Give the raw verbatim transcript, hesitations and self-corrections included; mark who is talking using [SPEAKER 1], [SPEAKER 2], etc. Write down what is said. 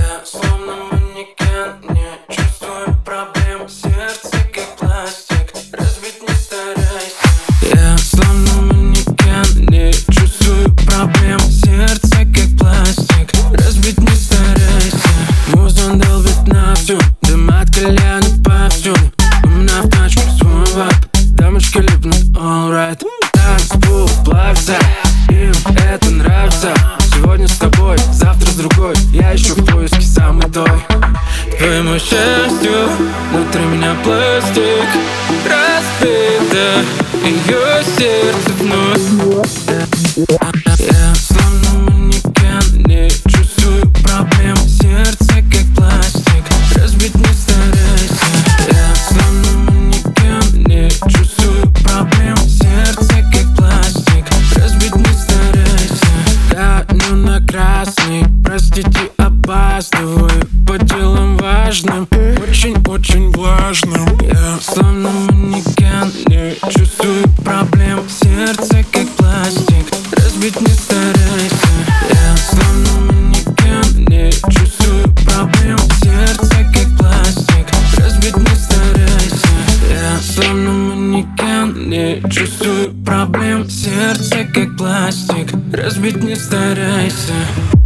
[SPEAKER 1] Я словно манекен, не чувствую проблем. Сердце как пластик, разбить не старайся. Я словно манекен, не чувствую проблем. Сердце как пластик, разбить не старайся. Музон долбит на всю, дым от кальяна повсюду. У меня в тачке свой вайб, дамочки липнут, alright. Танцпол плавится, им это нравится. Сегодня с тобой, завтра с другой. Я ищу в поиске самый той. К твоему счастью, внутри меня пластик разбито, ее сердце вновь. Я словно манекен, не чувствую проблем. Сердце как пластик, разбить не старайся. Я словно манекен, не чувствую проблем. Сердце как пластик, разбить не старайся. Гоню на красный, простите, опаздываю по делам важным, очень-очень важным. Я словно манекен, не чувствую проблем. Сердце как пластик, разбить не старайся. Я словно манекен, не чувствую проблем. Сердце как пластик, разбить не старайся. Я словно манекен, не чувствую проблем. Сердце как пластик, разбить не старайся.